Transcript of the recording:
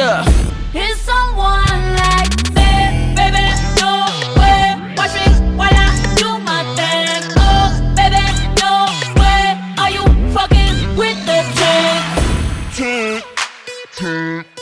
up. Here's someone like me, baby, no way. Watch me while I do my thing. Oh, baby, no way. Are you fucking with the trick? Tick, tick.